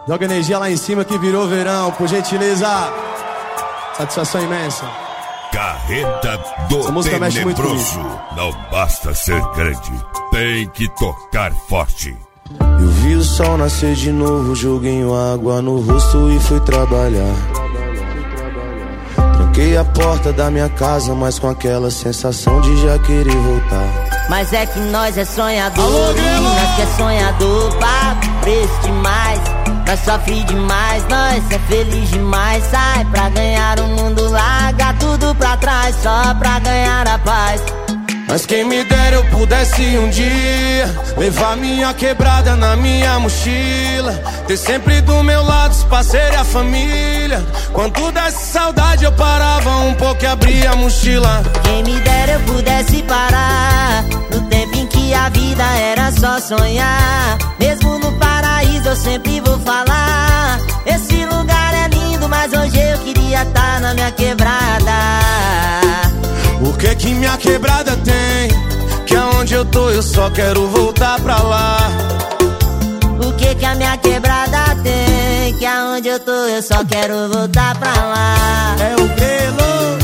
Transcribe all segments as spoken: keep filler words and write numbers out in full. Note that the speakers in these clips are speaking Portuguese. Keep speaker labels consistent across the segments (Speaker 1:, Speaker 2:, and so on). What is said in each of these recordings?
Speaker 1: Joga energia lá em cima que virou verão, por gentileza. Satisfação imensa.
Speaker 2: Carreta do Tenebroso. Não basta ser grande, tem que tocar forte.
Speaker 3: Eu vi o sol nascer de novo, joguei água no rosto e fui trabalhar. Tranquei a porta da minha casa, mas com aquela sensação de já querer voltar.
Speaker 4: Mas é que nós é sonhador, alô, nós que é sonhador, paga preço demais. Nós sofre demais, nós é feliz demais. Sai pra ganhar o mundo, larga tudo pra trás, só pra ganhar a paz.
Speaker 3: Mas quem me dera eu pudesse um dia levar minha quebrada na minha mochila, ter sempre do meu lado os parceiros e a família. Quando desse saudade eu parava um pouco e abria a mochila.
Speaker 4: Quem me dera eu pudesse parar no tempo em que a vida era só sonhar. Mesmo no paraíso eu sempre vou falar, esse lugar é lindo, mas hoje eu queria estar na minha quebrada.
Speaker 3: O que que minha quebrada tem? Que aonde eu tô eu só quero voltar pra lá.
Speaker 4: O que que a minha quebrada tem? Que aonde eu tô eu só quero voltar pra lá.
Speaker 1: É o grelo,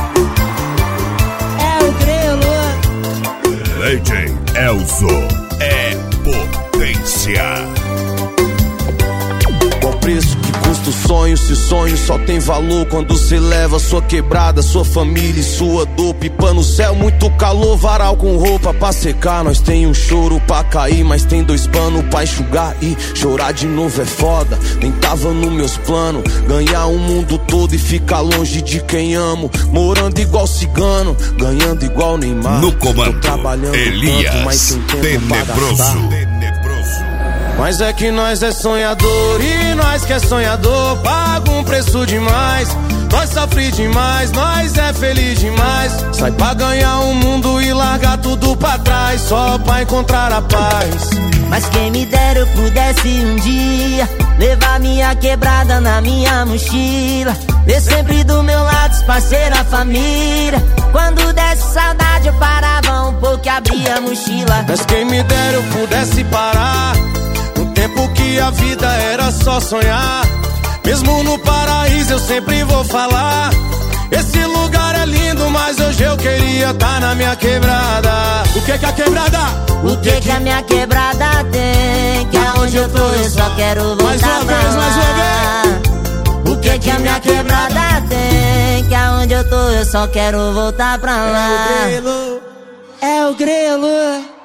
Speaker 4: é o grelo.
Speaker 2: Lady Elzo é potência.
Speaker 3: Qual preço que custa o sonho? Se sonho só tem valor quando cê leva sua quebrada, sua família e sua dor. Pipa no céu, muito calor, varal com roupa pra secar. Nós tem um choro pra cair, mas tem dois panos pra enxugar. E chorar de novo é foda, nem tava nos meus planos. Ganhar o mundo todo e ficar longe de quem amo. Morando igual cigano, ganhando igual Neymar.
Speaker 2: No comando,
Speaker 3: tô trabalhando
Speaker 2: Elias
Speaker 3: tanto, mas tem tempo
Speaker 2: Tenebroso.
Speaker 3: Mas é que nós é sonhador e nós que é sonhador paga um preço demais. Nós sofre demais, nós é feliz demais. Sai pra ganhar o mundo e largar tudo pra trás, só pra encontrar a paz.
Speaker 4: Mas quem me dera eu pudesse um dia levar minha quebrada na minha mochila, ter sempre do meu lado os parceiros, a família. Quando desse saudade eu parava um pouco e abria a mochila.
Speaker 3: Mas quem me dera eu pudesse parar no tempo que a vida era só sonhar. Mesmo no paraíso eu sempre vou falar, esse lugar é lindo, mas hoje eu queria estar na minha quebrada.
Speaker 1: O que que a quebrada?
Speaker 4: O que que a minha quebrada tem? Que aonde eu tô eu só quero voltar
Speaker 3: mais uma
Speaker 4: pra
Speaker 3: vez,
Speaker 4: lá.
Speaker 3: mais uma vez.
Speaker 4: O que que a minha quebrada tem? Que aonde eu tô eu só quero voltar pra lá.
Speaker 1: É o grelo,
Speaker 4: é o grelo.